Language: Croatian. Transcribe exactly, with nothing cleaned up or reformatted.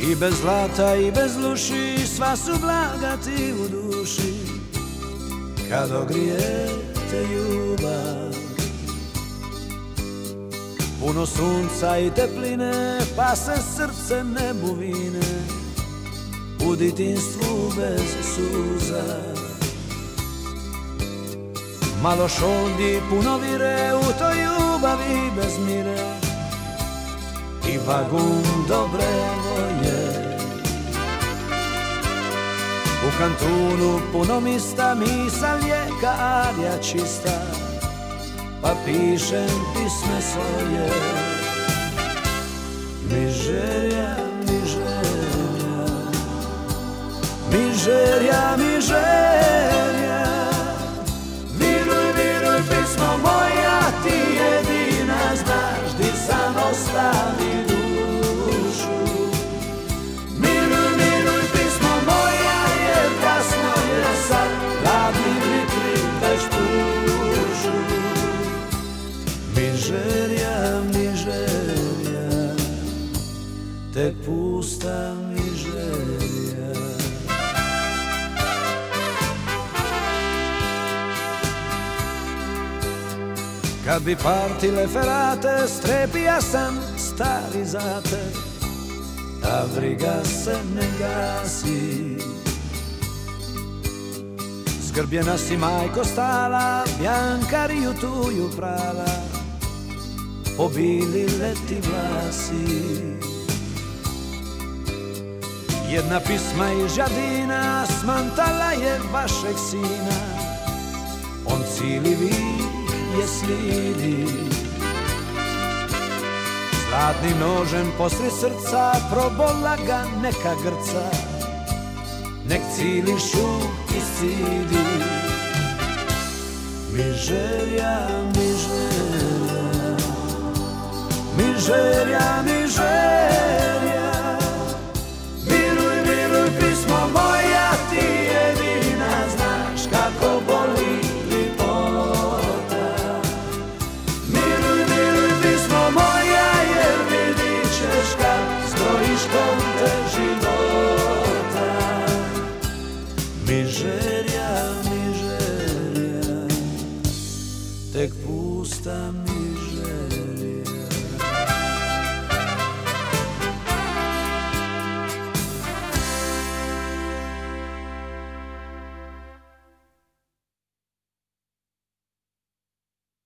I bez zlata i bez luši, sva su blaga ti u duši. Kad ogrijete ljubav, puno sunca i tepline, pa se srce ne buvine u ditinstvu bez suza. Malo šoldi, puno vire u toj ljubavi bez mire i vagun dobre volje. U kantunu puno mista, misal je kadja čista, pa pišem pisme svoje. Mižerja, mižerja, mižerja, mižerja. Viruj, viruj, pismo moja, ti jedina znaš di sam ostavi dušu. Miruj, miruj, pismo moja, jer kasno je sad, hladni vitri već pušu. Mižerja, mižerja, tek pusta mižerja. Kad bi partile ferate, strepija sam stari za te, ta briga se ne gasi. Zgrbljena si majko stala, Bjankariju tuju prala, pobili leti vlasi. Jedna pisma iz Žadina smantala je vašeg sina, on cili vih je slidi. Zlatnim nožem posre srca probola ga neka grca, nek cili šuk iscidi. Mižerja, mižerja, mižerja, mižerja. Viruj, viruj, pismo moja, ti jedina znaš kako boli lipota. Miruj, miruj, pismo moja, jer vidit ćeš kad zbrojiš konte života. Mižerja, mižerja, tek pusta